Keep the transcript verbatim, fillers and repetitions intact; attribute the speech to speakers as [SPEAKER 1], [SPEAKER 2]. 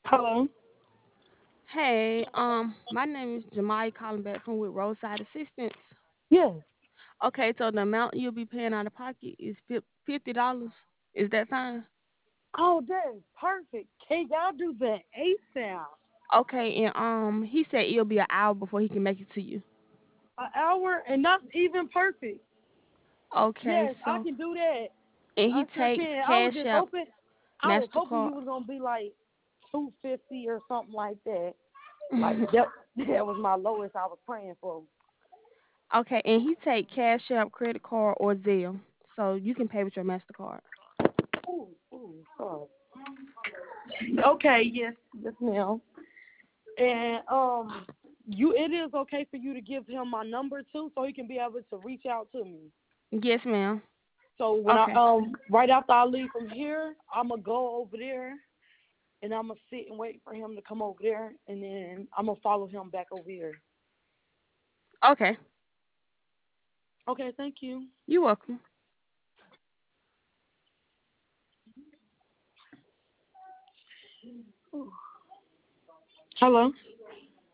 [SPEAKER 1] Hello.
[SPEAKER 2] Hey, um, my name is Jemai calling back from with Roadside Assistance.
[SPEAKER 1] Yes.
[SPEAKER 2] Okay, so the amount you'll be paying out of pocket is fif- fifty dollars. Is that fine?
[SPEAKER 1] Oh, that is perfect. Can y'all do that ASAP?
[SPEAKER 2] Okay, and um, he said it'll be an hour before he can make it to you.
[SPEAKER 1] An hour, and that's even perfect.
[SPEAKER 2] Okay,
[SPEAKER 1] Yes, I
[SPEAKER 2] so
[SPEAKER 1] can do that.
[SPEAKER 2] and he
[SPEAKER 1] I sure
[SPEAKER 2] takes
[SPEAKER 1] can. I was
[SPEAKER 2] Cash
[SPEAKER 1] just
[SPEAKER 2] App,
[SPEAKER 1] hoping. I was hoping
[SPEAKER 2] Mastercard.
[SPEAKER 1] you was gonna be like two fifty or something like that. Like that. That was my lowest I was praying for.
[SPEAKER 2] Okay, and he take Cash App, credit card, or Zelle, so you can pay with your Mastercard.
[SPEAKER 1] Ooh, ooh, sorry. Okay. Yes. Yes, ma'am. And um, you. It is okay for you to give him my number too, so he can be able to reach out to me.
[SPEAKER 2] Yes, ma'am.
[SPEAKER 1] So when I
[SPEAKER 2] Okay.
[SPEAKER 1] um right after I leave from here, I'm gonna go over there and I'm gonna sit and wait for him to come over there, and then I'm gonna follow him back over here.
[SPEAKER 2] Okay.
[SPEAKER 1] Okay, thank you.
[SPEAKER 2] You're welcome.
[SPEAKER 1] Hello.